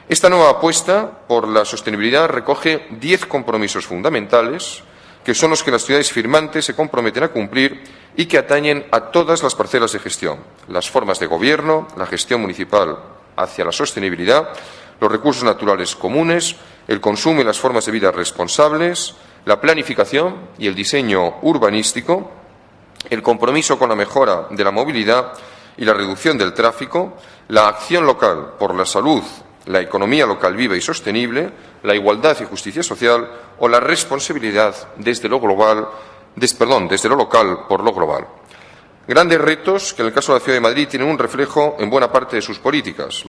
Esta nueva apuesta por la sostenibilidad recoge 10 compromisos fundamentales que son los que las ciudades firmantes se comprometen a cumplir y que atañen a todas las parcelas de gestión, las formas de gobierno, la gestión municipal hacia la sostenibilidad, los recursos naturales comunes, el consumo y las formas de vida responsables, la planificación y el diseño urbanístico, el compromiso con la mejora de la movilidad y la reducción del tráfico, la acción local por la salud, la economía local viva y sostenible, la igualdad y justicia social o la responsabilidad desde lo local por lo global. Grandes retos que en el caso de la Ciudad de Madrid tienen un reflejo en buena parte de sus políticas.